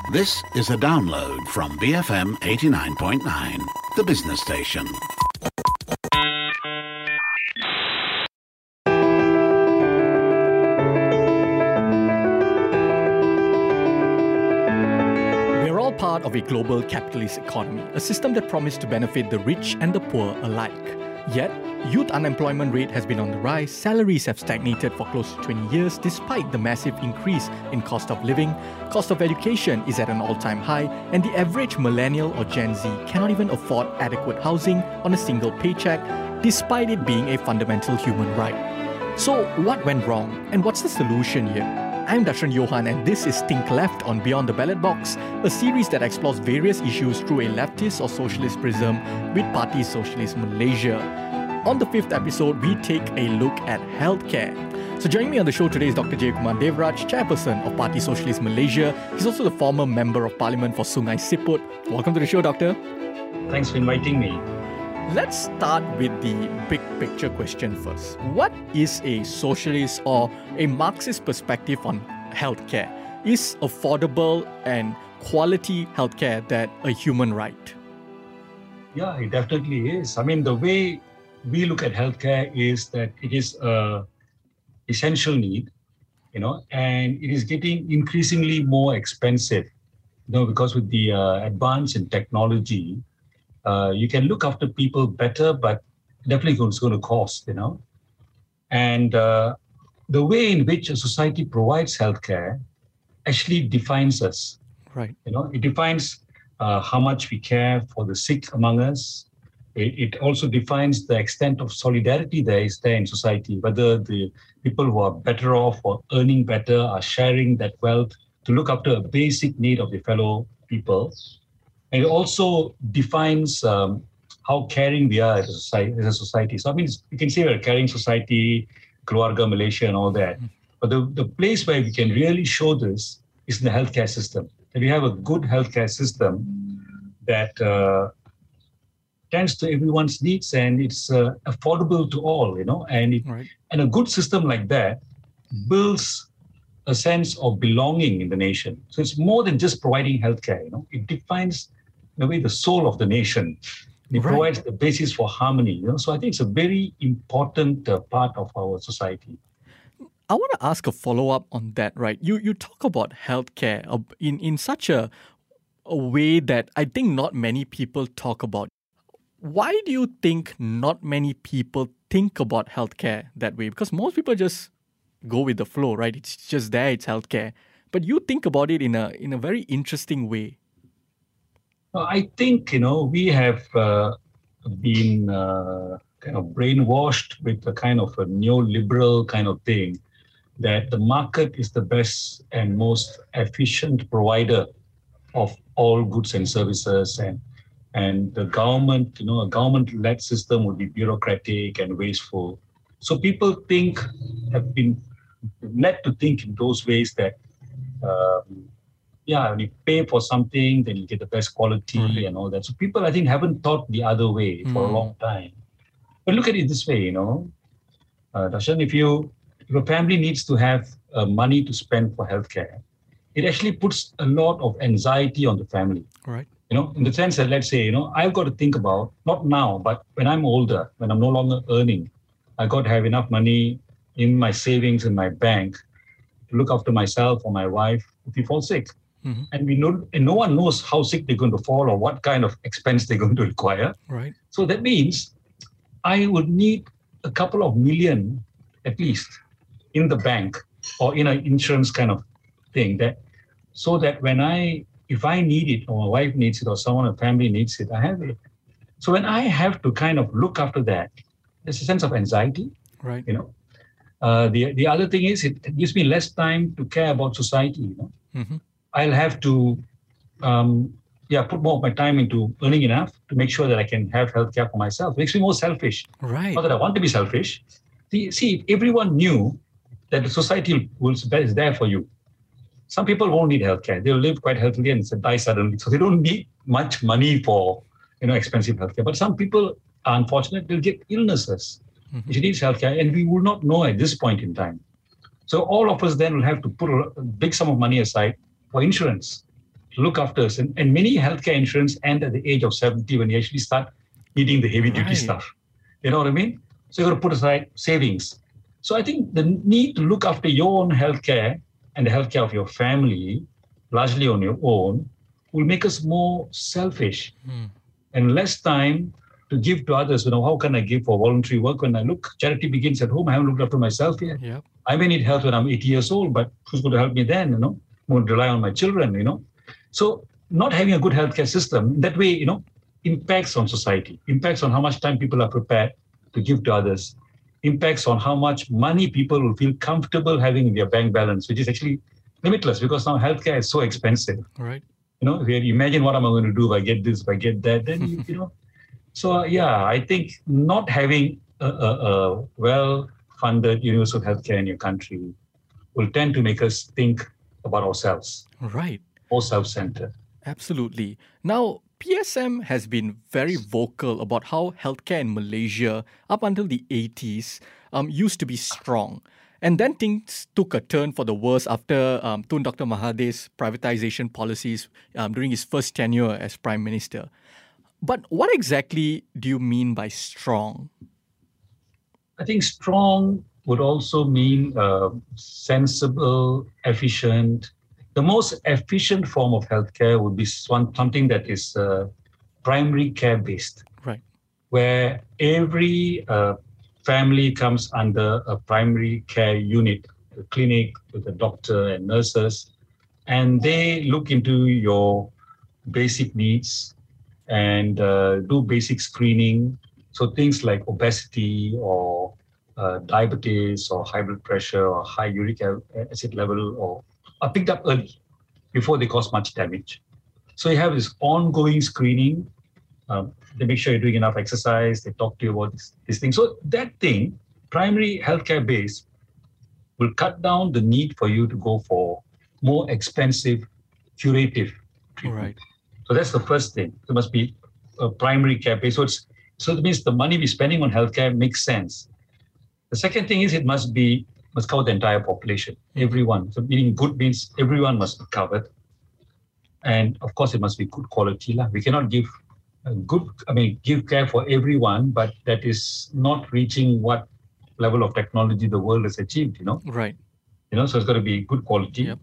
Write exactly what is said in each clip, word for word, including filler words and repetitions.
This is a download from B F M eighty-nine point nine, the business station. We're all part of a global capitalist economy, a system that promised to benefit the rich and the poor alike. Yet, youth unemployment rate has been on the rise, salaries have stagnated for close to twenty years despite the massive increase in cost of living, cost of education is at an all-time high, and the average millennial or Gen Z cannot even afford adequate housing on a single paycheck, despite it being a fundamental human right. So, what went wrong, and what's the solution here? I'm Darshan Johan, and this is Think Left on Beyond the Ballot Box, a series that explores various issues through a leftist or socialist prism with Parti Socialist Malaysia. On the fifth episode, we take a look at healthcare. So joining me on the show today is Doctor Jayakumar Devraj, chairperson of Parti Socialist Malaysia. He's also the former member of parliament for Sungai Siput. Welcome to the show, Doctor. Thanks for inviting me. Let's start with the big picture question first. What is a socialist or a Marxist perspective on healthcare? Is affordable and quality healthcare that a human right? Yeah, it definitely is. I mean, the way we look at healthcare is that it is a essential need, you know, and it is getting increasingly more expensive, you know, because with the uh, advance in technology, Uh, you can look after people better, but definitely it's going to cost, you know. And uh, the way in which a society provides healthcare actually defines us. Right. You know, it defines uh, how much we care for the sick among us. It, it also defines the extent of solidarity there is there in society, whether the people who are better off or earning better are sharing that wealth to look after a basic need of their fellow people. And it also defines um, how caring we are as a society. As a society. So I mean, you can say we're a caring society, Keluarga Malaysia and all that. But the, the place where we can really show this is in the healthcare system. That we have a good healthcare system that uh, tends to everyone's needs and it's uh, affordable to all, you know. And it, right. and a good system like that builds a sense of belonging in the nation. So it's more than just providing healthcare, you know. It defines in a way the soul of the nation. It Right. provides the basis for harmony, you know. So I think it's a very important uh, part of our society. I want to ask a follow-up on that, right? You you talk about healthcare in, in such a, a way that I think not many people talk about. Why do you think not many people think about healthcare that way? Because most people just go with the flow, right? It's just there, it's healthcare. But you think about it in a in a very interesting way. I think, you know, we have uh, been uh, kind of brainwashed with a kind of a neoliberal kind of thing that the market is the best and most efficient provider of all goods and services, and and the government, you know, a government-led system would be bureaucratic and wasteful. So people think, have been led to think in those ways that, um, yeah, when you pay for something, then you get the best quality Right. and all that. So people, I think, haven't thought the other way for Mm. a long time. But look at it this way, you know, uh, Darshan, if you if a family needs to have uh, money to spend for healthcare, it actually puts a lot of anxiety on the family. Right. You know, in the sense that, let's say, you know, I've got to think about, not now, but when I'm older, when I'm no longer earning, I got to have enough money in my savings in my bank to look after myself or my wife if we fall sick. Mm-hmm. And we know, and no one knows how sick they're going to fall or what kind of expense they're going to require. Right. So that means I would need a couple of million at least in the bank or in an insurance kind of thing, that so that when I, if I need it or my wife needs it or someone in the family needs it, I have it. So when I have to kind of look after that, there's a sense of anxiety, Right. you know. Uh, the the other thing is it gives me less time to care about society, you know. Mm-hmm. I'll have to, um, yeah, put more of my time into earning enough to make sure that I can have healthcare for myself. It makes me more selfish. Right. Not that I want to be selfish. See, see, if everyone knew that the society will, is there for you, some people won't need healthcare. They'll live quite healthily and die suddenly. So they don't need much money for, you know, expensive healthcare. But some people are unfortunate. They'll get illnesses. Mm-hmm. Which needs healthcare, and we will not know at this point in time. So all of us then will have to put a big sum of money aside for insurance. to look after us. And, and many healthcare insurance end at the age of seventy when you actually start needing the heavy duty Right. stuff. You know what I mean? So you've got to put aside savings. So I think the need to look after your own healthcare and the healthcare of your family, largely on your own, will make us more selfish Mm. and less time to give to others. You know, how can I give for voluntary work when I look, charity begins at home. I haven't looked after myself yet. Yep. I may need help when I'm eighty years old, but who's going to help me then? You know, I'm going to rely on my children, you know. So not having a good healthcare system, that way, you know, impacts on society, impacts on how much time people are prepared to give to others, impacts on how much money people will feel comfortable having in their bank balance, which is actually limitless because now healthcare is so expensive. Right. You know, if you imagine what am I going to do if I get this, if I get that, then, you, you know. So, uh, yeah, I think not having a, a, a well-funded universal healthcare in your country will tend to make us think about ourselves, Right. more self-centered. Absolutely. Now, P S M has been very vocal about how healthcare in Malaysia, up until the eighties, um, used to be strong. And then things took a turn for the worse after um, Tun Doctor Mahathir's privatization policies um, during his first tenure as Prime Minister. But what exactly do you mean by strong? I think strong would also mean uh, sensible, efficient. The most efficient form of healthcare would be one, something that is uh, primary care based, Right. where every uh, family comes under a primary care unit, a clinic with a doctor and nurses, and they look into your basic needs and uh, do basic screening. So things like obesity or uh, diabetes or high blood pressure or high uric acid level or are picked up early before they cause much damage. So you have this ongoing screening. Um, they make sure you're doing enough exercise. They talk to you about this, this thing. So that thing, primary healthcare base, will cut down the need for you to go for more expensive curative treatment. Right. So that's the first thing. There must be a primary care base. So, it's, so it means the money we're spending on healthcare makes sense. The second thing is it must be must cover the entire population, everyone. So meaning good means everyone must be covered. And of course, it must be good quality. lah. We cannot give a good, I mean, give care for everyone, but that is not reaching what level of technology the world has achieved, you know. Right. You know, so it's got to be good quality. Yep.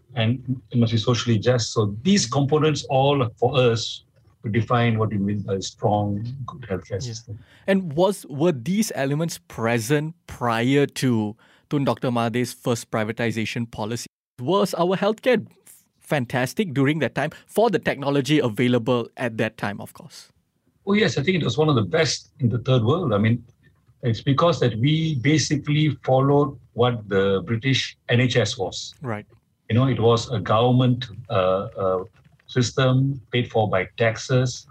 And it must be socially just. So these components all for us to define what we mean by a strong, good healthcare Yeah. system. And was were these elements present prior to Tun Doctor Mahathir's first privatization policy? Was our healthcare fantastic during that time for the technology available at that time, of course? Oh, yes, I think it was one of the best in the third world. I mean, it's because that we basically followed what the British N H S was. Right. You know, it was a government uh, uh, system paid for by taxes.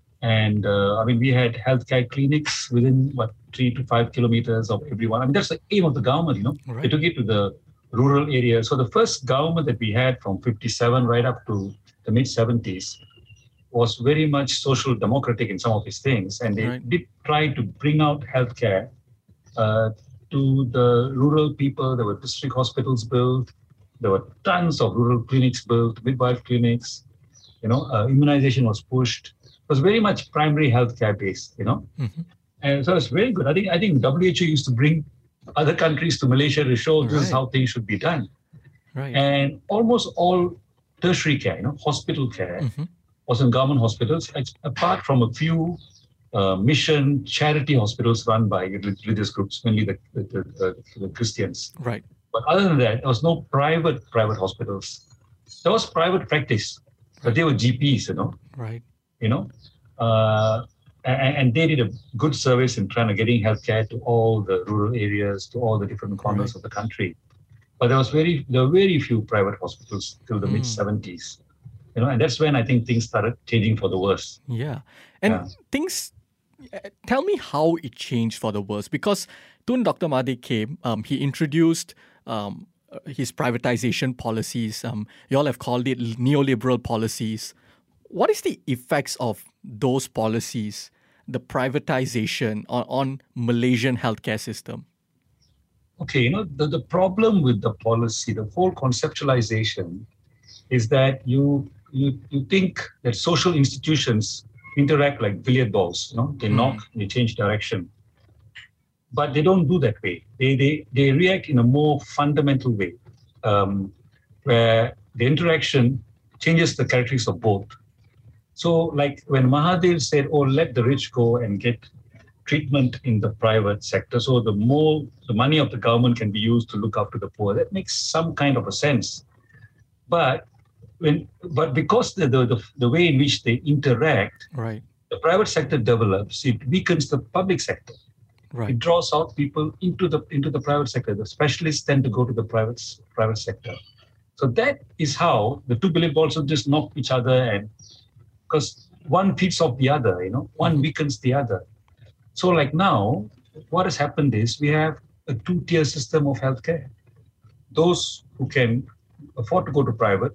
And uh, I mean, we had healthcare clinics within, what, three to five kilometers of everyone. I mean, that's the aim of the government, you know. Right. They took it to the rural areas. So the first government that we had from fifty-seven right up to the mid seventies was very much social democratic in some of these things. And they Right. did try to bring out healthcare uh, to the rural people. There were district hospitals built. There were tons of rural clinics built, midwife clinics. You know, uh, immunization was pushed. It was very much primary healthcare based, you know. Mhm. And so it's very good. I think I think W H O used to bring other countries to Malaysia to show this is Right. how things should be done. Right. And almost all tertiary care, you know, hospital care, Mhm. was in government hospitals, ex- apart from a few uh, mission charity hospitals run by religious groups, mainly the, the, the, the Christians. Right. But other than that, there was no private private hospitals. There was private practice, but they were G Ps, you know. Right. You know, uh, and, and they did a good service in trying to getting healthcare to all the rural areas, to all the different corners Right. of the country. But there was very there were very few private hospitals till the Mm. mid seventies. You know, and that's when I think things started changing for the worse. Yeah. And Yeah. things, uh, tell me how it changed for the worse. Because Tun Doctor Mahathir came, um, he introduced um, uh, his privatization policies. Um, you all have called it neoliberal policies. What is the effects of those policies, the privatization on, on Malaysian healthcare system? Okay, you know, the, the problem with the policy, the whole conceptualization is that you you, you think that social institutions interact like billiard balls, you know, they mm. knock, they change direction. But they don't do that way. They, they, they react in a more fundamental way, um, where the interaction changes the characteristics of both. So like when Mahathir said, oh, let the rich go and get treatment in the private sector, so the more the money of the government can be used to look after the poor, that makes some kind of a sense. But when, but because the, the, the, the way in which they interact, right, the private sector develops, it weakens the public sector. Right. It draws out people into the into the private sector. The specialists tend to go to the private private sector. So that is how the two billion balls will just knock each other, and because one feeds off the other, you know, one weakens the other. So like now, what has happened is we have a two-tier system of healthcare. Those who can afford to go to private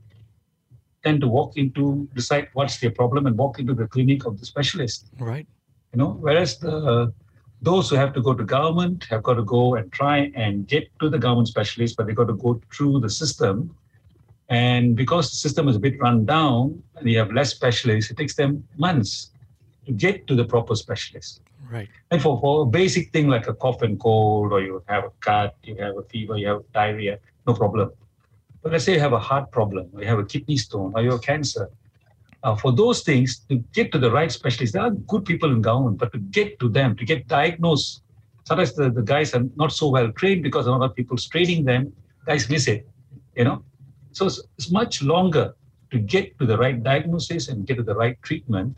tend to walk into, decide what's their problem and walk into the clinic of the specialist. Right. You know, whereas the uh, those who have to go to government have got to go and try and get to the government specialist, but they've got to go through the system. And because the system is a bit run down and you have less specialists, it takes them months to get to the proper specialist. Right. And for, for a basic thing like a cough and cold, or you have a cut, you have a fever, you have diarrhea, no problem. But let's say you have a heart problem, or you have a kidney stone, or you have cancer. Uh, for those things, to get to the right specialist, there are good people in government, but to get to them, to get diagnosed, sometimes the, the guys are not so well trained because a lot of people training them, guys miss it, you know. So it's, it's much longer to get to the right diagnosis and get to the right treatment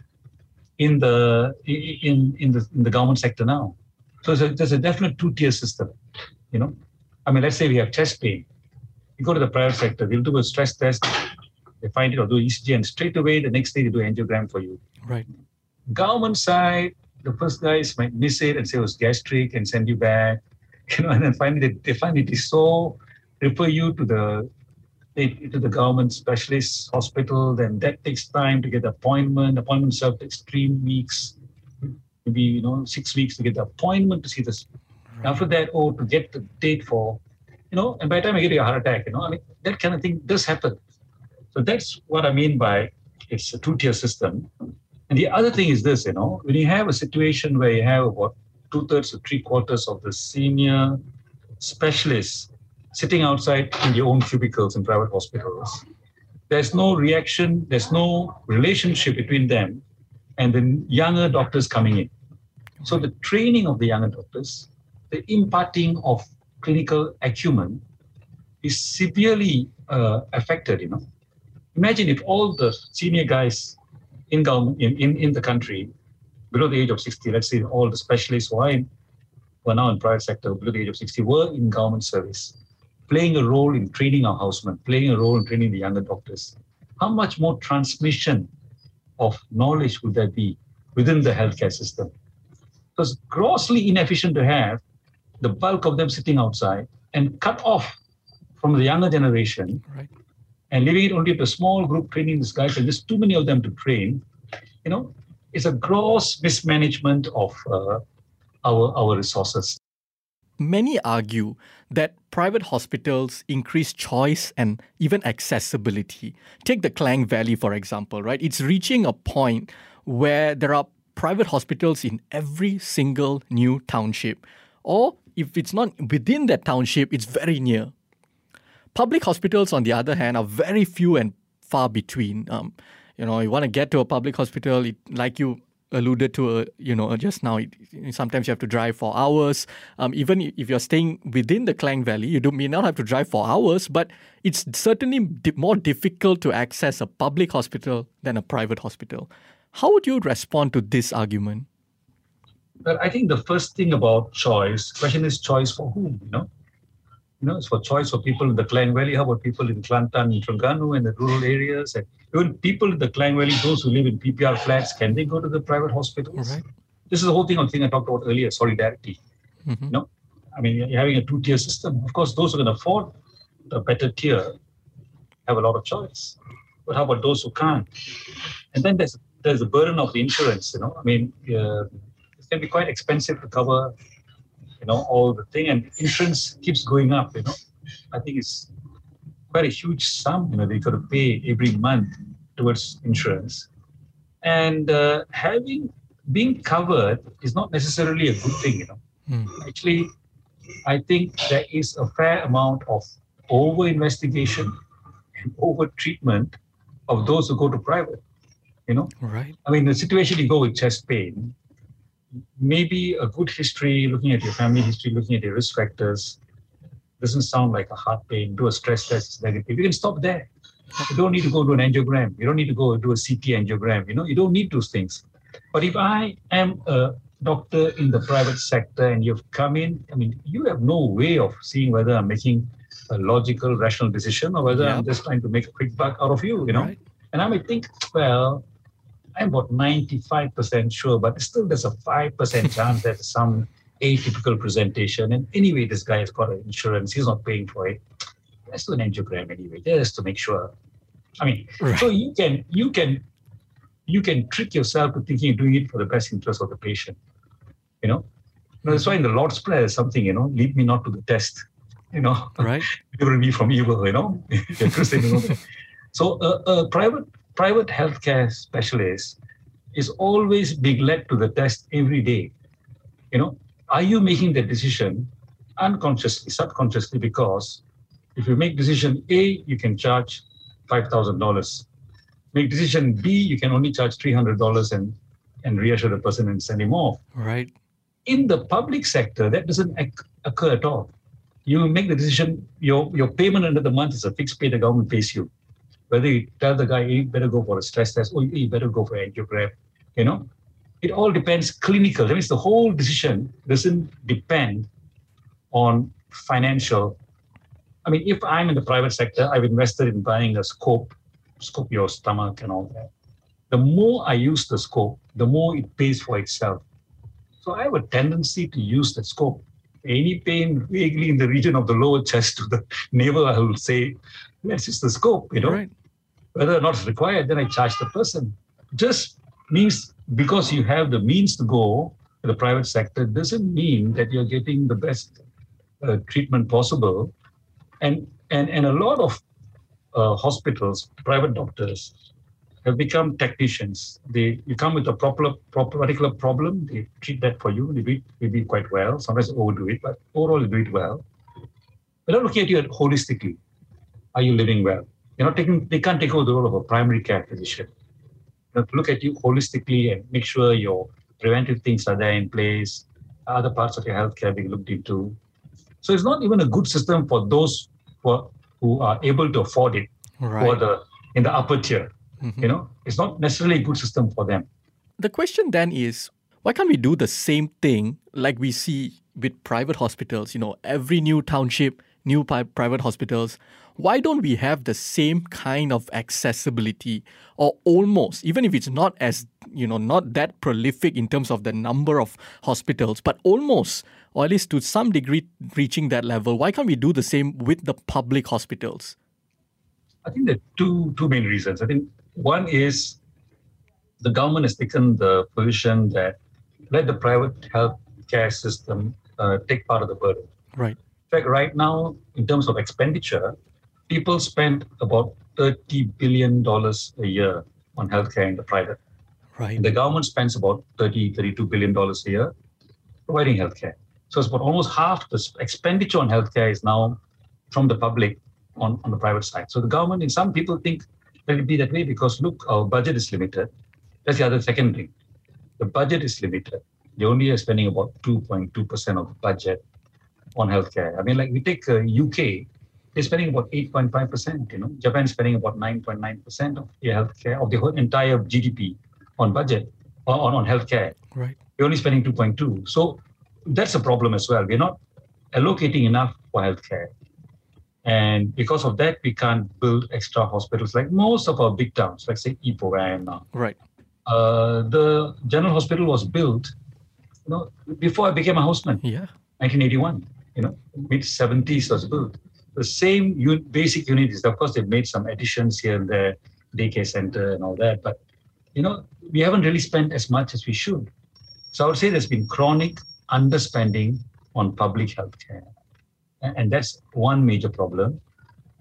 in the in in the in the government sector now. So there's a, there's a definite two-tier system, you know. I mean, let's say we have chest pain. You go to the private sector, they'll do a stress test. They find it or do E C G, and straight away the next day they do angiogram for you. Right. Government side, the first guys might miss it and say it was gastric and send you back, you know, and then finally they, they find it is so, refer you to the to the government specialist hospital. Then that takes time to get the appointment. Appointment served takes three weeks, maybe you know six weeks to get the appointment to see this. Right. After that, oh, to get the date for, you know, and by the time I get a heart attack, you know, I mean that kind of thing does happen. So that's what I mean by it's a two-tier system. And the other thing is this, you know, when you have a situation where you have about two-thirds to three-quarters of the senior specialists sitting outside in their own cubicles in private hospitals, there's no reaction, there's no relationship between them and the younger doctors coming in. So the training of the younger doctors, the imparting of clinical acumen is severely uh, affected, you know. Imagine if all the senior guys in government in, in, in the country below the age of sixty, let's say all the specialists who are, in, who are now in private sector below the age of sixty were in government service, playing a role in training our housemen, playing a role in training the younger doctors. How much more transmission of knowledge would there be within the healthcare system? It was grossly inefficient to have the bulk of them sitting outside and cut off from the younger generation. Right. And leaving it only to a small group training these guys, and there's too many of them to train, you know, it's a gross mismanagement of uh, our, our resources. Many argue that private hospitals increase choice and even accessibility. Take the Klang Valley, for example, right? It's reaching a point where there are private hospitals in every single new township. Or if it's not within that township, it's very near. Public hospitals, on the other hand, are very few and far between. Um, you know, you want to get to a public hospital, it, like you alluded to, uh, you know, just now, it, sometimes you have to drive for hours. Um, even if you're staying within the Klang Valley, you do, may not have to drive for hours, but it's certainly di- more difficult to access a public hospital than a private hospital. How would you respond to this argument? Well, I think the first thing about choice, the question is choice for whom, you know? You know, it's for choice for people in the Klang Valley. How about people in Kelantan, in Terengganu, and the rural areas? And even people in the Klang Valley, those who live in P P R flats, can they go to the private hospitals? Right. This is the whole thing on thing I talked about earlier, solidarity. Mm-hmm. You know, I mean, you're having a two-tier system. Of course, those who can afford the better tier have a lot of choice. But how about those who can't? And then there's there's the burden of the insurance. You know, I mean, uh, it's going to be quite expensive to cover, you know, all the thing, and insurance keeps going up, you know. I think it's quite a huge sum, you know, they got to pay every month towards insurance. And uh, having, being covered is not necessarily a good thing, you know. Mm. Actually, I think there is a fair amount of over-investigation and over-treatment of those who go to private, you know. Right. I mean, the situation you go with chest pain, maybe a good history, looking at your family history, looking at your risk factors, doesn't sound like a heart pain. Do a stress test, it's negative. You can stop there. You don't need to go do an angiogram. You don't need to go do a C T angiogram. You know, you don't need those things. But if I am a doctor in the private sector and you've come in, I mean, you have no way of seeing whether I'm making a logical, rational decision or whether Yep. I'm just trying to make a quick buck out of you, you know. Right. And I might think, well, I'm about ninety-five percent sure, but still there's a five percent chance that some atypical presentation. And anyway, this guy has got an insurance. He's not paying for it. Let's do an angiogram anyway, just to make sure. I mean, Right. so you can, you can, you can trick yourself to thinking you're doing it for the best interest of the patient, you know. You know, that's why in the Lord's Prayer is something, you know, lead me not to the test, you know. Right. Deliver me from evil, you know. You're Christian, you know. So a, a private private healthcare specialist is always being led to the test every day. You know, are you making that decision unconsciously, subconsciously? Because if you make decision A, you can charge five thousand dollars. Make decision B, you can only charge three hundred dollars and, and reassure the person and send him off. Right. In the public sector, that doesn't ac- occur at all. You make the decision, your, your payment under the month is a fixed pay, the government pays you. Whether you tell the guy, hey, you better go for a stress test, or you better go for angiogram, you know, it all depends clinical. That means the whole decision doesn't depend on financial. I mean, if I'm in the private sector, I've invested in buying a scope, scope your stomach and all that. The more I use the scope, the more it pays for itself. So I have a tendency to use the scope. Any pain vaguely in the region of the lower chest to the navel, I will say, let's use the scope, you know. Right. Whether or not it's required, then I charge the person. Just means because you have the means to go to the private sector doesn't mean that you're getting the best uh, treatment possible. And, and, and a lot of uh, hospitals, private doctors, have become technicians. They you come with a proper, proper particular problem, they treat that for you, they do it maybe quite well. Sometimes they overdo it, but overall they do it well. They're not looking at you holistically. Are you living well? You're not taking, they can't take over the role of a primary care physician. You have to look at you holistically and make sure your preventive things are there in place, other parts of your healthcare being looked into. So it's not even a good system for those who are, who are able to afford it, Right. who are the, in the upper tier. Mhm. You know, it's not necessarily a good system for them. The question then is, why can't we do the same thing like we see with private hospitals? You know, every new township, new pi- private hospitals. Why don't we have the same kind of accessibility, or almost, even if it's not as, you know, not that prolific in terms of the number of hospitals, but almost, or at least to some degree, reaching that level? Why can't we do the same with the public hospitals? I think there are two, two main reasons. I think one is the government has taken the position that let the private healthcare system uh, take part of the burden. Right. In fact, right now, in terms of expenditure, people spend about thirty billion dollars a year on healthcare in the private. Right. And the government spends about thirty, thirty-two billion dollars a year providing healthcare. So it's about almost half the expenditure on healthcare is now from the public on, on the private side. So the government, and some people think that it be that way because, look, our budget is limited. That's the other second thing. The budget is limited. They only are spending about two point two percent of the budget on healthcare. I mean, like we take uh, U K, they're spending about eight point five percent, you know. Japan's spending about nine point nine percent of the healthcare, of the whole entire G D P on budget, on, on healthcare. Right. We're only spending two point two. So that's a problem as well. We're not allocating enough for healthcare. And because of that, we can't build extra hospitals like most of our big towns, like say Ipoh, where I am now. Right. Uh, the general hospital was built, you know, before I became a houseman, Yeah. nineteen eighty-one, you know, mid seventies was built. The same un- basic unit is, of course, they've made some additions here and there, daycare center and all that, but, you know, we haven't really spent as much as we should. So I would say there's been chronic underspending on public health care. And that's one major problem.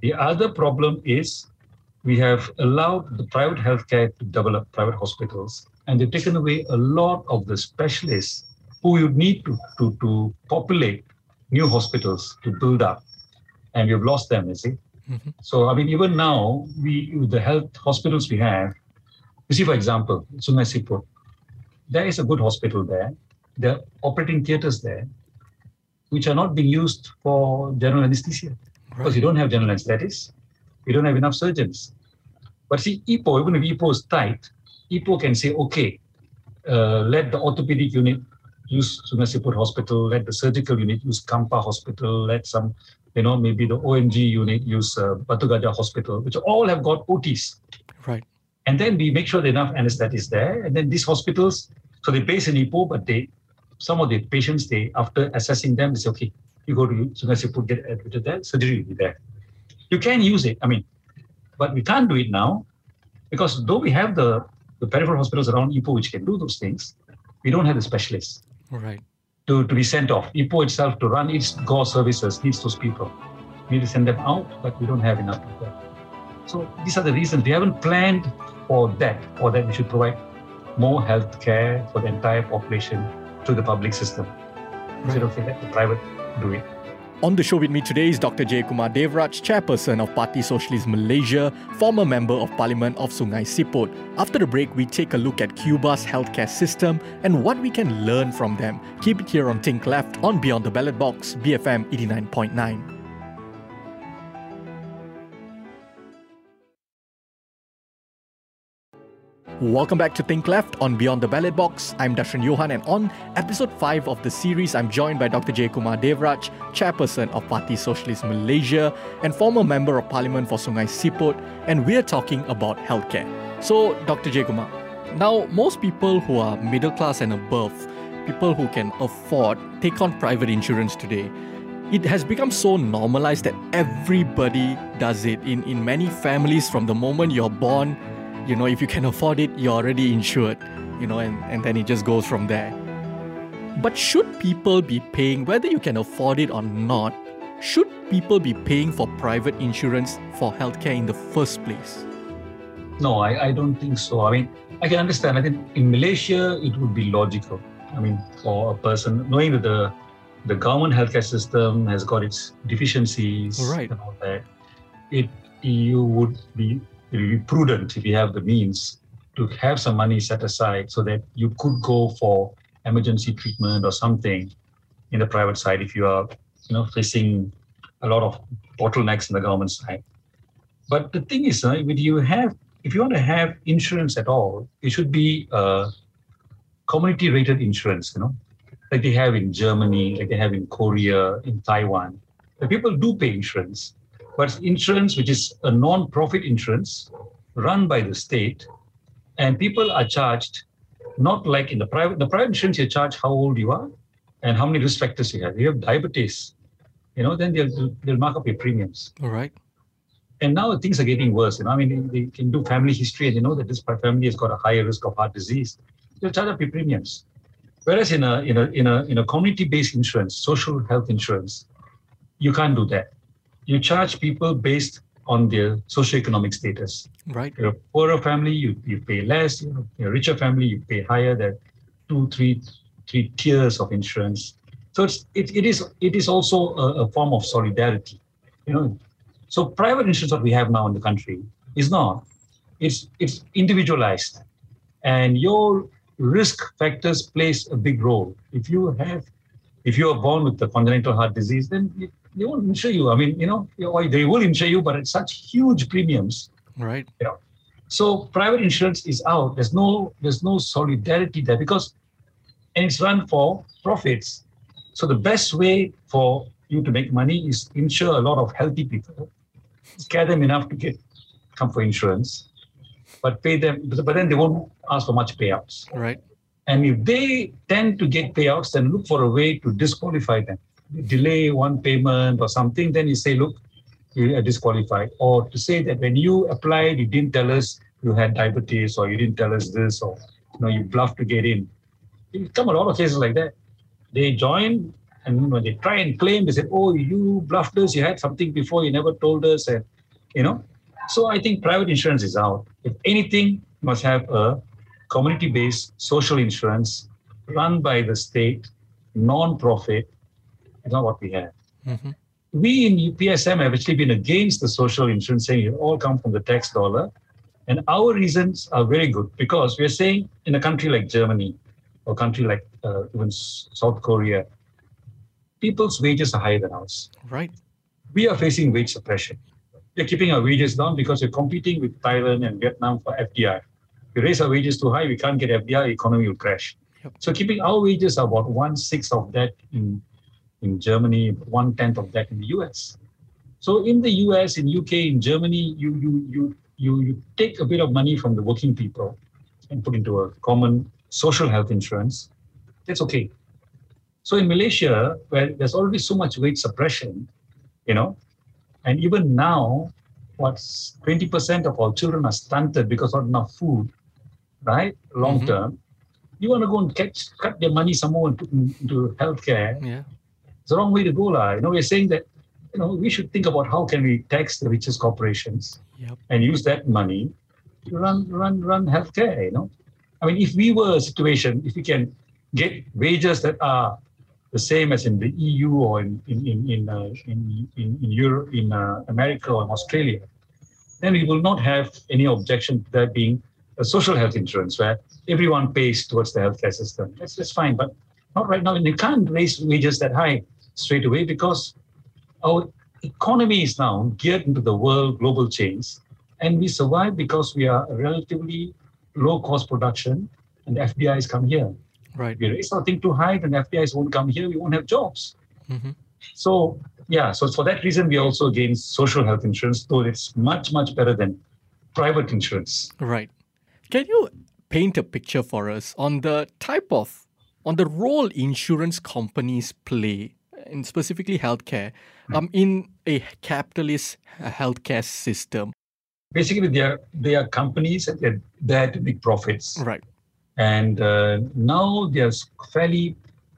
The other problem is we have allowed the private healthcare to develop private hospitals, and they've taken away a lot of the specialists who you need to, to, to populate new hospitals to build up. And we've lost them, you see. Mm-hmm. So, I mean, even now, we with the health hospitals we have, you see, for example, Sungai Siput, there is a good hospital there. There are operating theatres there, which are not being used for general anesthesia. Right. Because you don't have general anesthetists, you don't have enough surgeons. But see, Ipoh, even if Ipoh is tight, Ipoh can say, okay, uh, let the orthopedic unit use Sungai Siput Hospital, let the surgical unit use Kampa Hospital, let some, you know, maybe the O M G unit use uh, Batu Gajah Hospital, which all have got O Ts. Right. And then we make sure there are enough anesthetists there. And then these hospitals, so they base in Ipoh, but they, some of the patients, they, after assessing them, they say, okay, you go to Sungai Siput, get admitted there, surgery will be there. You can use it, I mean, but we can't do it now because though we have the, the peripheral hospitals around Ipoh which can do those things, we don't have the specialists. Right. To, to be sent off. Ipoh itself, to run its G O R services, needs those people. We need to send them out, but we don't have enough people. So these are the reasons. We haven't planned for that, or that we should provide more health care for the entire population through the public system. Right. Instead of let the private do it. On the show with me today is Doctor Jayakumar Devraj, Chairperson of Parti Sosialis Malaysia, former Member of Parliament of Sungai Siput. After the break, we take a look at Cuba's healthcare system and what we can learn from them. Keep it here on Think Left on Beyond the Ballot Box, B F M eighty-nine point nine. Welcome back to Think Left on Beyond the Ballot Box. I'm Dashran Johan, and on episode five of the series, I'm joined by Doctor Jayakumar Devraj, Chairperson of Parti Sosialis Malaysia and former Member of Parliament for Sungai Siput, and we're talking about healthcare. So, Doctor Jayakumar, now most people who are middle class and above, people who can afford, take on private insurance today. It has become so normalized that everybody does it. In, in many families, from the moment you're born, you know, if you can afford it, you're already insured, you know, and, and then it just goes from there. But should people be paying, whether you can afford it or not, should people be paying for private insurance for healthcare in the first place? No, I, I don't think so. I mean, I can understand. I think in Malaysia, it would be logical. I mean, for a person, knowing that the, the government healthcare system has got its deficiencies right. and all that, it you would be it would be prudent if you have the means to have some money set aside so that you could go for emergency treatment or something in the private side if you are, you know, facing a lot of bottlenecks in the government side. But the thing is, uh, if you have, if you want to have insurance at all, it should be uh, community-rated insurance, you know, like they have in Germany, like they have in Korea, in Taiwan. The people do pay insurance. But insurance, which is a non-profit insurance run by the state, and people are charged not like in the private. The private insurance, you charge how old you are and how many risk factors you have. You have diabetes, you know, then they'll they'll mark up your premiums. All right. And now things are getting worse. You know, I mean, they can do family history and you know that this family has got a higher risk of heart disease. They'll charge up your premiums. Whereas in a in a in a in a community-based insurance, social health insurance, you can't do that. You charge people based on their socioeconomic status. Right. You're a poorer family, you, you pay less. You know, you're a richer family, you pay higher. There are two, three, three tiers of insurance. So it's, it, it is it is also a, a form of solidarity. You know, so private insurance that we have now in the country is not. It's it's individualized, and your risk factors plays a big role. If you have, if you are born with the congenital heart disease, then you, they won't insure you. I mean, you know, or they will insure you, but at such huge premiums. Right. You know. So private insurance is out. There's no there's no solidarity there because, and it's run for profits. So the best way for you to make money is insure a lot of healthy people, scare them enough to get come for insurance, but pay them. But then they won't ask for much payouts. Right. And if they tend to get payouts, then look for a way to disqualify them. Delay one payment or something, then you say, look, you are disqualified. Or to say that when you applied, you didn't tell us you had diabetes, or you didn't tell us this, or you know, you bluffed to get in. There come a lot of cases like that. They join, and when they try and claim, they say, oh, you bluffed us, you had something before, you never told us, and you know. So I think private insurance is out. If anything, must have a community-based social insurance run by the state, non-profit. It's not what we have. Mm-hmm. We in P S M have actually been against the social insurance, saying it all come from the tax dollar. And our reasons are very good because we're saying in a country like Germany or a country like uh, even South Korea, people's wages are higher than ours. Right. We are facing wage suppression. We're keeping our wages down because we're competing with Thailand and Vietnam for F D I. We raise our wages too high, we can't get F D I, economy will crash. Yep. So keeping our wages are about one-sixth of that in, in Germany, one-tenth of that in the U S. So in the U S, in U K, in Germany, you, you, you, you, you take a bit of money from the working people and put into a common social health insurance. That's okay. So in Malaysia, where there's already so much wage suppression, you know, and even now, what's twenty percent of our children are stunted because not enough food, right? Long mm-hmm. term. You want to go and catch, cut their money somewhere and put into healthcare. Yeah. It's the wrong way to go. La. You know, we're saying that, you know, we should think about how can we tax the richest corporations yep. and use that money to run, run, run healthcare, you know. I mean, if we were a situation, if we can get wages that are the same as in the E U or in in in in uh, in, in, in Europe, in uh, America or in Australia, then we will not have any objection to that being a social health insurance where everyone pays towards the healthcare system. That's that's fine, but not right now. And you can't raise wages that high straight away because our economy is now geared into the world global change, and we survive because we are a relatively low cost production, and F D Is come here. Right. If we raise something too high, then F D Is won't come here. We won't have jobs. Mm-hmm. So, yeah, so for that reason, we are also against social health insurance, though it's much, much better than private insurance. Right. Can you paint a picture for us on the type of, on the role insurance companies play, and specifically healthcare, um, in a capitalist healthcare system? Basically, they are, they are companies that they're there to make profits. Right. And uh, now they're fairly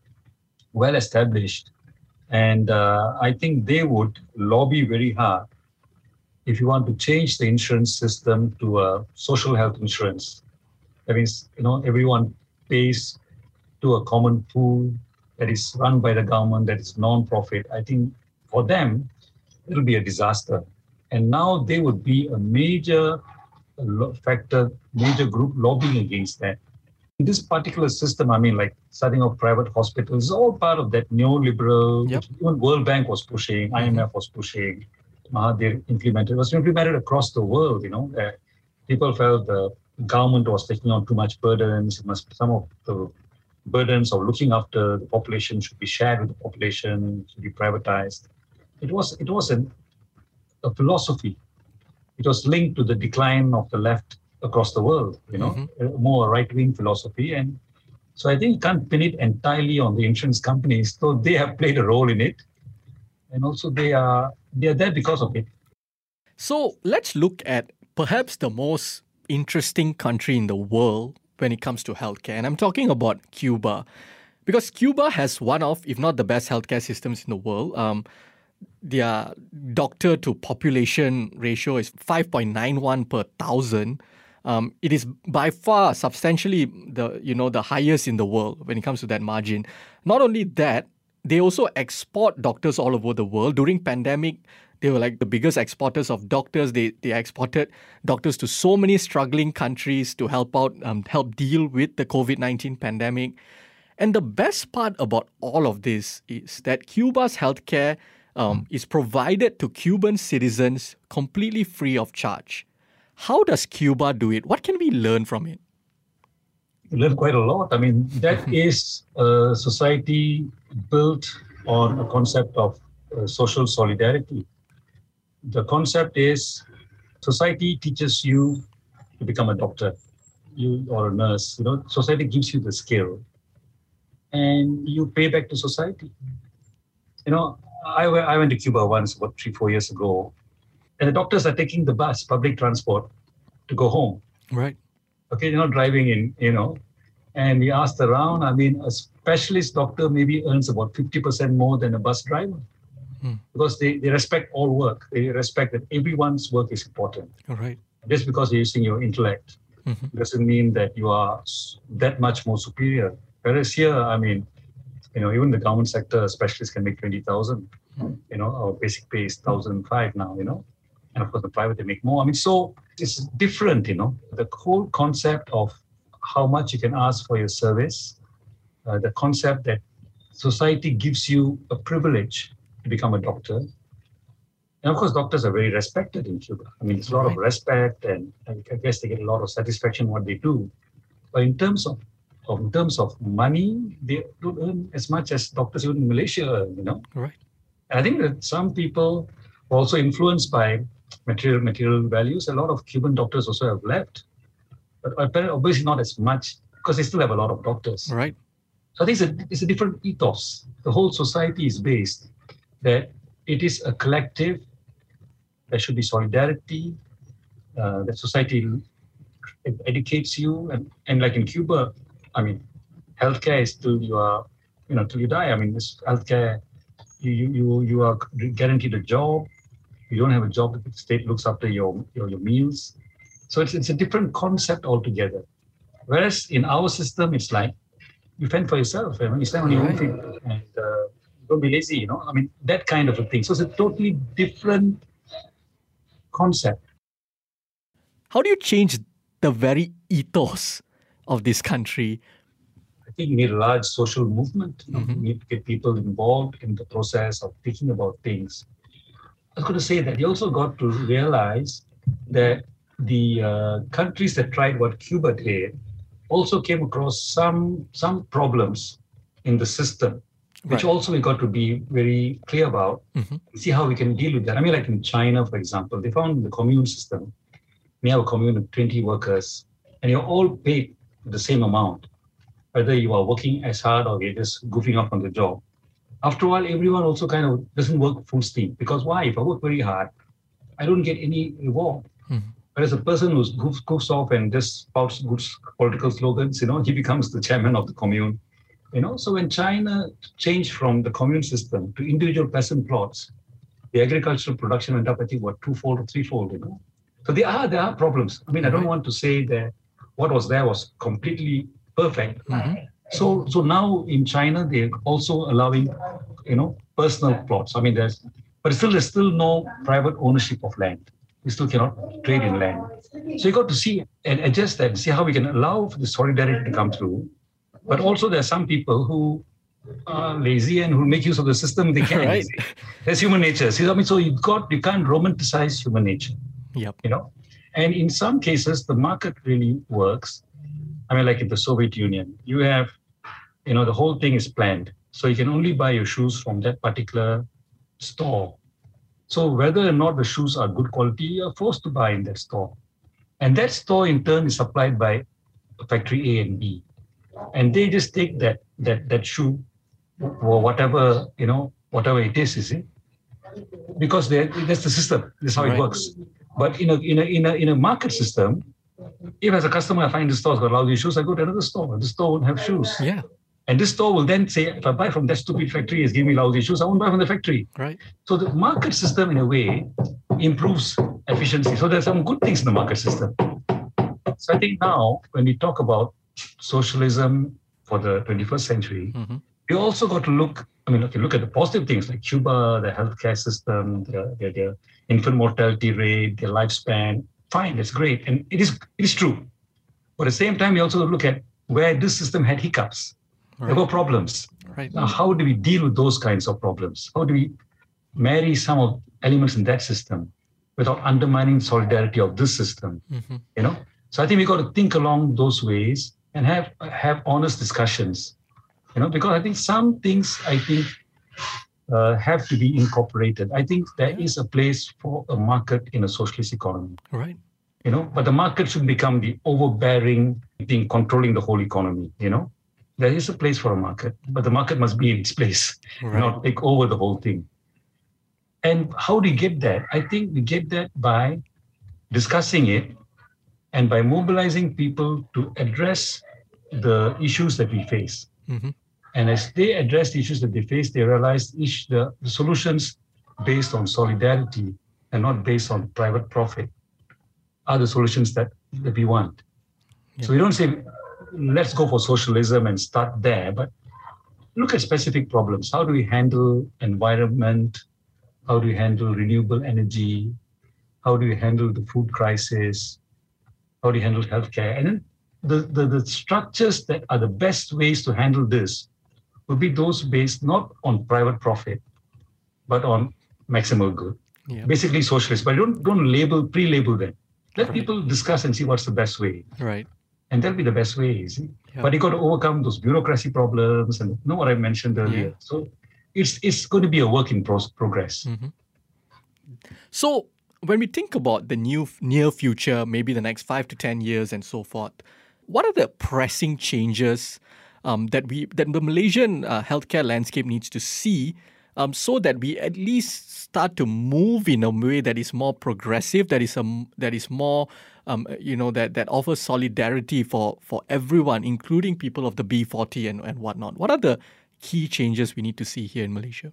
well established. And uh, I think they would lobby very hard if you want to change the insurance system to a social health insurance. That means, you know, everyone pays to a common pool that is run by the government, that is non-profit. I think for them, it'll be a disaster. And now they would be a major factor, major group lobbying against that. In this particular system, I mean, like starting off private hospitals, is all part of that neoliberal, yep. which even World Bank was pushing, I M F was pushing, Mahathir implemented. It was implemented across the world, you know. Uh, people felt the government was taking on too much burdens. It must, some of the burdens of looking after the population should be shared with the population, should be privatized. It was, it was an, a philosophy. It was linked to the decline of the left across the world, you know, mm-hmm. more right-wing philosophy. And so I think you can't pin it entirely on the insurance companies, though they have played a role in it. And also they are they are there because of it. So let's look at perhaps the most interesting country in the world when it comes to healthcare. And I'm talking about Cuba. Because Cuba has one of, if not the best healthcare systems in the world. Um, their doctor to population ratio is five point nine one per thousand. Um, it is by far substantially the you know the highest in the world when it comes to that margin. Not only that, they also export doctors all over the world. During pandemic, they were like the biggest exporters of doctors. They they exported doctors to so many struggling countries to help out, um, help deal with the covid nineteen pandemic. And the best part about all of this is that Cuba's healthcare um, is provided to Cuban citizens completely free of charge. How does Cuba do it? What can we learn from it? We learn quite a lot. I mean, that is a society built on a concept of uh, social solidarity. The concept is society teaches you to become a doctor, you or a nurse. You know, society gives you the skill, and you pay back to society. You know, I, I went to Cuba once, about three, four years ago. And the doctors are taking the bus, public transport, to go home. Right. Okay, they're not driving in, you know. And we asked around, I mean, a specialist doctor maybe earns about fifty percent more than a bus driver. Mm. Because they, they respect all work. They respect that everyone's work is important. All right. Just because you're using your intellect Mm-hmm. doesn't mean that you are s- that much more superior. Whereas here, I mean, you know, even the government sector specialists can make twenty thousand. Mm. You know, our basic pay is one thousand five now, you know. And of course, the private, they make more. I mean, so it's different, you know. The whole concept of how much you can ask for your service, uh, the concept that society gives you a privilege to become a doctor. And of course, doctors are very respected in Cuba. I mean, there's a lot of Right. respect, and I guess they get a lot of satisfaction in what they do. But in terms of, of in terms of money, they don't earn as much as doctors even in Malaysia earn, you know. Right. And I think that some people are also influenced by material material values. A lot of Cuban doctors also have left, but apparently, obviously not as much because they still have a lot of doctors. Right. So I think it's a, it's a different ethos. The whole society is based that it is a collective. There should be solidarity. Uh, that society educates you, and, and like in Cuba, I mean, healthcare is till you are, you know, till you die. I mean, this healthcare, you you you, you are guaranteed a job. You don't have a job, the state looks after your your, your meals. So it's it's a different concept altogether. Whereas in our system, it's like you fend for yourself. You know, you stand on your own Right. feet, and uh, don't be lazy. You know, I mean, that kind of a thing. So it's a totally different concept. How do you change the very ethos of this country? I think you need a large social movement. You know, Mhm. you need to get people involved in the process of thinking about things. I was going to say that you also got to realize that the uh, countries that tried what Cuba did also came across some some problems in the system, which Right. also we got to be very clear about. Mhm. See how we can deal with that. I mean, like in China, for example, they found the commune system. We have a commune of twenty workers, and you're all paid the same amount, whether you are working as hard or you're just goofing off on the job. After a while, everyone also kind of doesn't work full steam. Because why? If I work very hard, I don't get any reward. Mhm. Whereas a person who goofs, goofs off and just spouts good political slogans, you know, he becomes the chairman of the commune. You know, so when China changed from the commune system to individual peasant plots, the agricultural production went up, I think, what, twofold or threefold, you know. So there are there are problems. I mean, I don't Right. want to say that what was there was completely perfect. Mhm. So so now in China they're also allowing, you know, personal plots. I mean, there's but still there's still no private ownership of land. We still cannot trade in land. So you got to see and adjust that, see how we can allow for the solidarity to come through. But also there are some people who are lazy and who make use of the system they can. Right. That's human nature. See, I mean, so you got you can't romanticize human nature. Yep. You know, and in some cases the market really works. I mean, like in the Soviet Union, you have, you know, the whole thing is planned, so you can only buy your shoes from that particular store. So whether or not the shoes are good quality, you're forced to buy in that store, and that store in turn is supplied by factory A and B, and they just take that that that shoe or whatever, you know, whatever it is, you see, because they, that's the system. That's how Right. it works. But in a in a in a in a market system, if as a customer I find the store's got lousy shoes, I go to another store. The store won't have shoes. Yeah. And this store will then say, if I buy from that stupid factory, it's giving me lousy shoes, I won't buy from the factory. Right. So the market system, in a way, improves efficiency. So there's some good things in the market system. So I think now, when we talk about socialism for the twenty-first century, Mhm. we also got to look, I mean, okay, look at the positive things like Cuba, the healthcare system, their, their, their infant mortality rate, their lifespan. Fine, that's great. And it is it is true. But at the same time, we also look at where this system had hiccups. There were Right. problems. Right. Now, how do we deal with those kinds of problems? How do we marry some of elements in that system without undermining solidarity of this system? Mhm. You know, so I think we got to think along those ways and have have honest discussions. You know, because I think some things I think uh, have to be incorporated. I think there Yeah. is a place for a market in a socialist economy. Right. You know, but the market should become the overbearing thing controlling the whole economy. You know, there is a place for a market, but the market must be in its place, Right. not take over the whole thing. And how do you get that? I think we get that by discussing it and by mobilizing people to address the issues that we face. Mhm. And as they address the issues that they face, they realize each, the, the solutions based on solidarity and not based on private profit are the solutions that, that we want. Yeah. So we don't say, let's go for socialism and start there, but look at specific problems. How do we handle environment? How do we handle renewable energy? How do we handle the food crisis? How do you handle healthcare? And then the, the, the structures that are the best ways to handle this will be those based not on private profit, but on maximal good. Yeah. Basically socialist, but don't don't label, pre-label them. Let right. people discuss and see what's the best way. Right. And that'll be the best way, you see. Yeah. But you got to overcome those bureaucracy problems and you know what I mentioned earlier. Yeah. So it's it's going to be a work in pro- progress. Mm-hmm. So when we think about the new near future, maybe the next five to ten years and so forth, what are the pressing changes um, that we that the Malaysian uh, healthcare landscape needs to see um, so that we at least start to move in a way that is more progressive, that is a, that is more um, you know that that offers solidarity for for everyone, including people of the B forty and, and whatnot. What are the key changes we need to see here in Malaysia?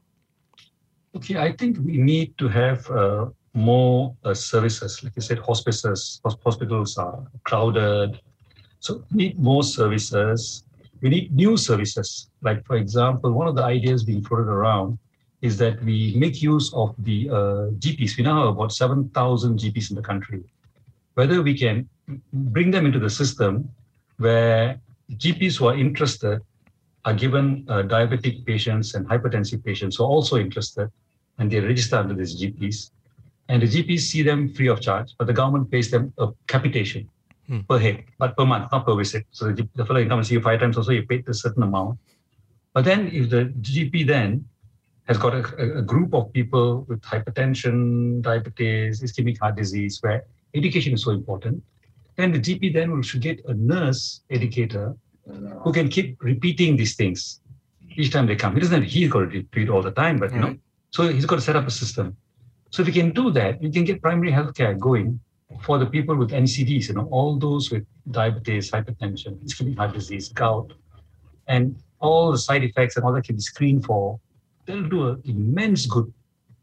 Okay, I think we need to have uh, more uh, services. Like you said, hospices, hospitals are crowded. So we need more services. We need new services. Like, for example, one of the ideas being floated around is that we make use of the uh, G Ps. We now have about seven thousand G Ps in the country. Whether we can bring them into the system where G Ps who are interested are given uh, diabetic patients and hypertensive patients who are also interested, and they register under these G Ps. And the G Ps see them free of charge, but the government pays them a capitation hmm. per head, but per month, not per visit. So the, the fellow can come and see you five times also, you pay a certain amount. But then if the G P then has got a, a group of people with hypertension, diabetes, ischemic heart disease, where education is so important, then the G P then will should get a nurse educator who can keep repeating these things each time they come. He doesn't have, he's got to repeat all the time, but you know, so he's got to set up a system. So if we can do that, we can get primary healthcare going for the people with N C Ds, you know, all those with diabetes, hypertension, ischemic heart disease, gout, and all the side effects and all that can be screened for. They'll do an immense good.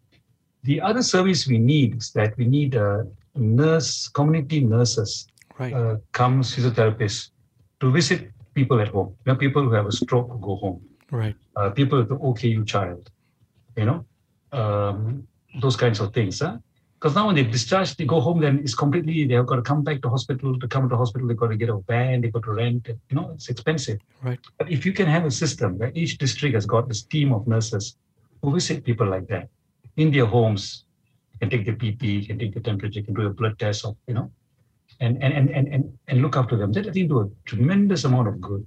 The other service we need is that we need uh, nurse, community nurses, right. uh, come physiotherapists to visit people at home. You know, people who have a stroke who go home. Right. Uh, people with the O K U child, you know, um, those kinds of things. Huh? Because now when they discharge, they go home, then it's completely, they've got to come back to hospital. To come to hospital, they've got to get a van, they've got to rent it. You know, it's expensive. Right. But if you can have a system where each district has got this team of nurses who visit people like that in their homes, can take the P P, can take the temperature, can do a blood test, of, you know, and, and, and, and, and, and look after them, that I think do a tremendous amount of good.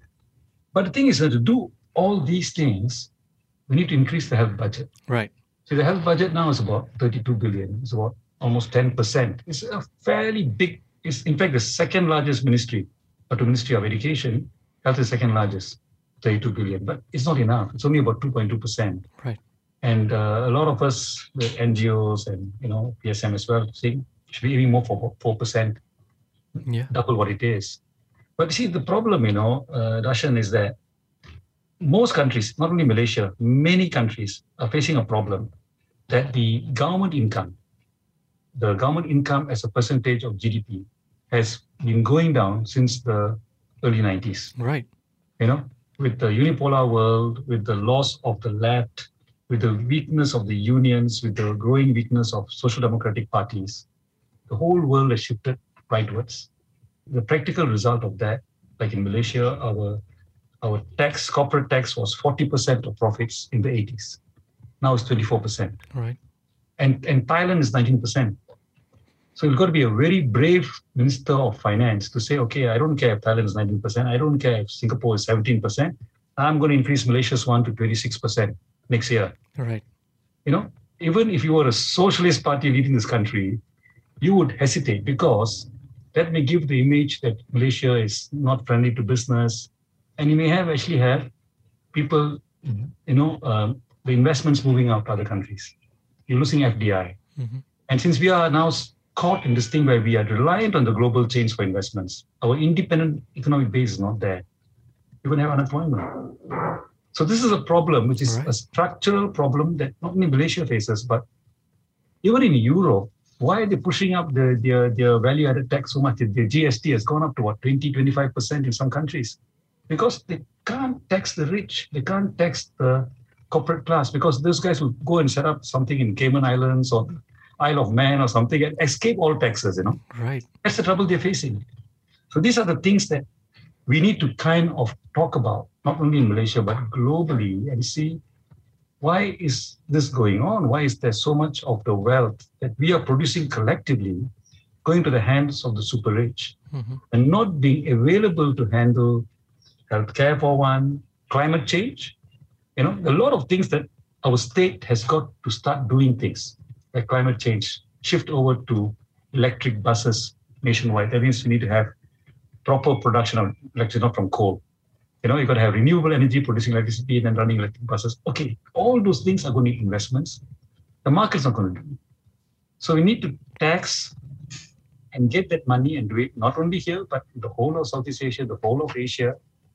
But the thing is that to do all these things, we need to increase the health budget. Right. So the health budget now is about thirty-two billion. It's about almost ten percent. It's a fairly big, it's in fact the second largest ministry, after Ministry of Education. Health is second largest, thirty-two billion. But it's not enough. It's only about two point two percent. Right. And uh, a lot of us, the N G Os and, you know, P S M as well, saying should be aiming more for four percent, yeah. double what it is. But you see, the problem, you know, uh, Darshan, is that most countries, not only Malaysia, many countries are facing a problem that the government income, the government income as a percentage of G D P has been going down since the early nineties. Right. You know, with the unipolar world, with the loss of the left, with the weakness of the unions, with the growing weakness of social democratic parties, the whole world has shifted rightwards. The practical result of that, like in Malaysia, our our tax, corporate tax was forty percent of profits in the eighties. Now it's twenty-four percent. Right. And, and Thailand is nineteen percent. So you've got to be a very brave Minister of Finance to say, okay, I don't care if Thailand is nineteen percent. I don't care if Singapore is seventeen percent. I'm going to increase Malaysia's one to twenty-six percent next year. Right. You know, even if you were a socialist party leading this country, you would hesitate because that may give the image that Malaysia is not friendly to business. And you may have actually have people, you know, um, the investments moving out to other countries. You're losing F D I. Mm-hmm. And since we are now caught in this thing where we are reliant on the global chains for investments, our independent economic base is not there. You're going to have unemployment. So this is a problem, which is Right. a structural problem that not only Malaysia faces, but even in Europe. Why are they pushing up the, their, their value-added tax so much? The G S T has gone up to what, twenty, twenty-five percent in some countries. Because they can't tax the rich. They can't tax the corporate class, because those guys will go and set up something in Cayman Islands or Isle of Man or something and escape all taxes, you know. Right. That's the trouble they're facing. So these are the things that we need to kind of talk about, not only in Malaysia, but globally, and see, why is this going on? Why is there so much of the wealth that we are producing collectively going to the hands of the super rich Mm-hmm. and not being available to handle healthcare for one, climate change? You know, a lot of things that our state has got to start doing things like climate change, shift over to electric buses nationwide. That means we need to have proper production of electricity, not from coal. You know, you've got to have renewable energy producing electricity and then running electric buses. Okay, all those things are going to need investments. The market's not going to do it. So we need to tax and get that money and do it not only here, but the whole of Southeast Asia, the whole of Asia.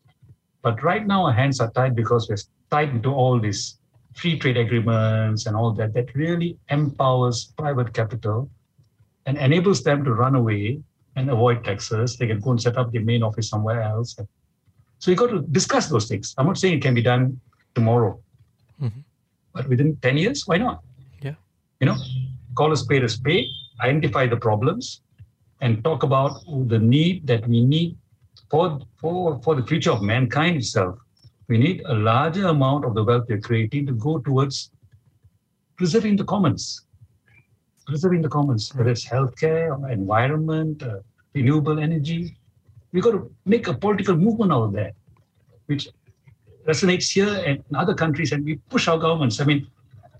But right now our hands are tied because we're tied into all these free trade agreements and all that, that really empowers private capital and enables them to run away and avoid taxes. They can go and set up their main office somewhere else. So you got to discuss those things. I'm not saying it can be done tomorrow, Mm-hmm. but within ten years, why not? Yeah. You know, call a spade a spade, identify the problems, and talk about the need that we need for, for, for the future of mankind itself. We need a larger amount of the wealth we're creating to go towards preserving the commons. Preserving the commons, whether it's healthcare, or environment, uh, renewable energy. We've got to make a political movement out of that, which resonates here and in other countries, and we push our governments. I mean,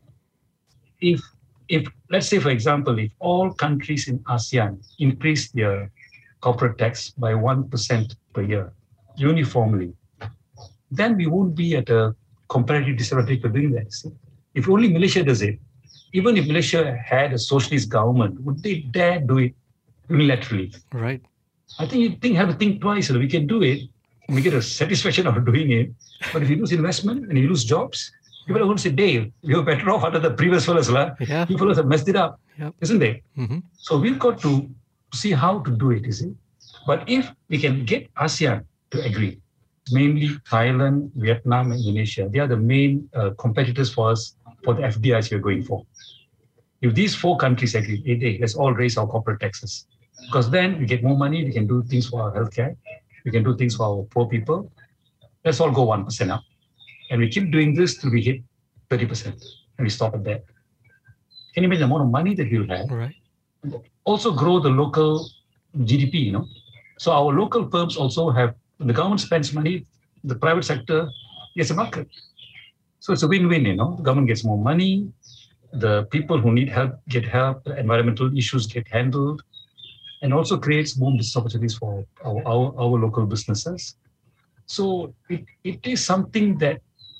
if, if let's say, for example, if all countries in ASEAN increase their corporate tax by one percent per year uniformly, then we won't be at a comparative disadvantage for doing that. See? If only Malaysia does it, even if Malaysia had a socialist government, would they dare do it unilaterally? Right. I think you think have to think twice. We can do it, and we get a satisfaction of doing it. But if you lose investment and you lose jobs, people are going to say, Dave, you're better off under the previous fellows. La. Yeah. You fellows have messed it up, Yep. isn't it? Mm-hmm. So we've got to see how to do it, you see. But if we can get ASEAN to agree, mainly Thailand, Vietnam, and Indonesia, they are the main uh, competitors for us for the F D Is we're going for. If these four countries agree, hey, hey, let's all raise our corporate taxes. Because then we get more money, we can do things for our healthcare, we can do things for our poor people. Let's all go one percent up. And we keep doing this till we hit thirty percent. And we stop at that. Can you imagine the amount of money that we'll have? Right. Also grow the local G D P, you know. So our local firms also have, when the government spends money, the private sector gets a market. So it's a win-win, you know. The government gets more money, the people who need help get help, the environmental issues get handled, and also creates more business opportunities for our, our, our local businesses. So it, it is something that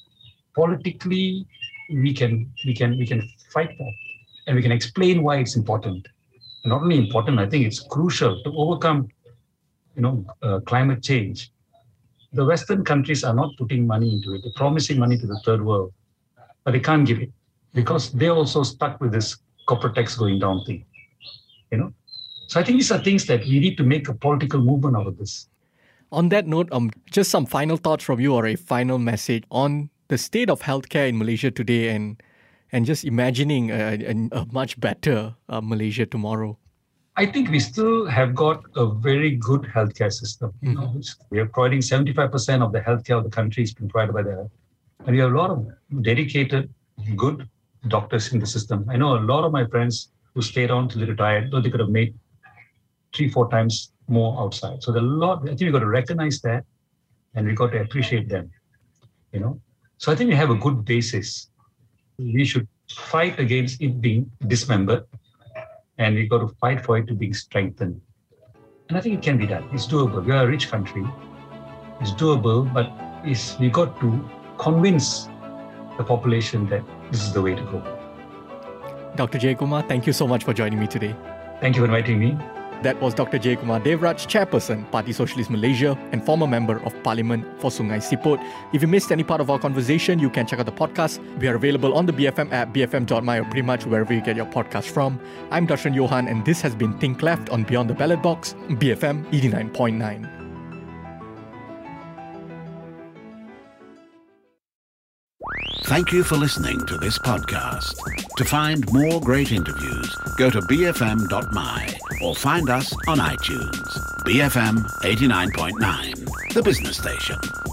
politically we can we can we can fight for, and we can explain why it's important. And not only important, I think it's crucial to overcome, you know, uh, climate change. The Western countries are not putting money into it. They're promising money to the third world, but they can't give it because they're also stuck with this corporate tax going down thing, you know. So I think these are things that we need to make a political movement out of this. On that note, um, just some final thoughts from you or a final message on the state of healthcare in Malaysia today and and just imagining a, a, a much better uh, Malaysia tomorrow. I think we still have got a very good healthcare system. Mm-hmm. You know, we are providing seventy-five percent of the healthcare of the country is being provided by the, and we have a lot of dedicated, good doctors in the system. I know a lot of my friends who stayed on till they retired, though they could have made three, four times more outside. So the lot, I think we've got to recognize that, and we've got to appreciate them, you know. So I think we have a good basis. We should fight against it being dismembered, and we've got to fight for it to be strengthened. And I think it can be done. It's doable. We are a rich country. It's doable, but it's, we've got to convince the population that this is the way to go. Doctor Jayakumar, thank you so much for joining me today. Thank you for inviting me. That was Doctor Jayakumar Devraj, Chairperson, Parti Socialist Malaysia and former Member of Parliament for Sungai Siput. If you missed any part of our conversation, you can check out the podcast. We are available on the B F M app, b f m dot my, or pretty much wherever you get your podcast from. I'm Darshan Johan, and this has been Think Left on Beyond the Ballot Box, B F M eighty-nine point nine. Thank you for listening to this podcast. To find more great interviews, go to b f m dot my or find us on iTunes. B F M eighty-nine point nine, the business station.